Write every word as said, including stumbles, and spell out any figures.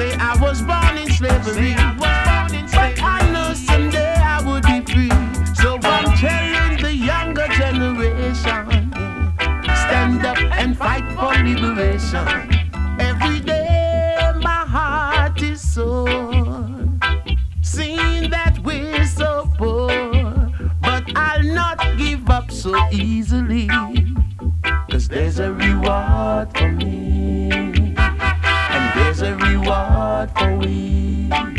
say I was born in slavery, but I know someday I would be free. So I'm telling the younger generation, stand up and fight for liberation. Every day my heart is sore, seeing that we're so poor, but I'll not give up so easily, 'cause there's a reward for me, and there's a reward for we.